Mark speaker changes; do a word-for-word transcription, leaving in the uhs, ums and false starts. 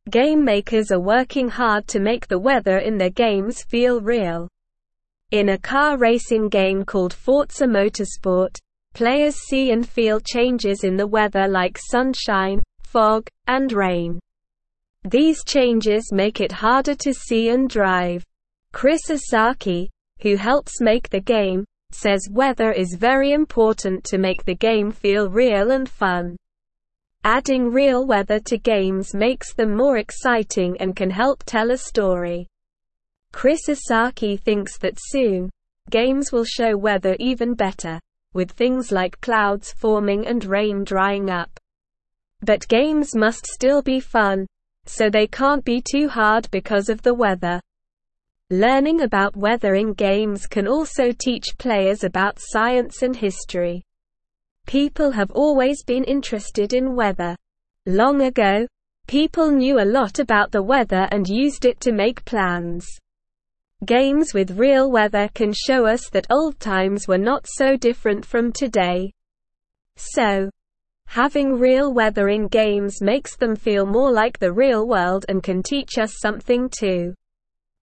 Speaker 1: Game makers are working hard to make the weather in their games feel real. In a car racing game called Forza Motorsport, players see and feel changes in the weather like sunshine, fog, and rain. These changes make it harder to see and drive. Chris Osaki, who helps make the game, says weather is very important to make the game feel real and fun. Adding real weather to games makes them more exciting and can help tell a story. Chris Osaki thinks that soon, games will show weather even better, with things like clouds forming and rain drying up. But games must still be fun, so they can't be too hard because of the weather. Learning about weather in games can also teach players about science and history. People have always been interested in weather. Long ago, people knew a lot about the weather and used it to make plans. Games with real weather can show us that old times were not so different from today. So, having real weather in games makes them feel more like the real world and can teach us something too.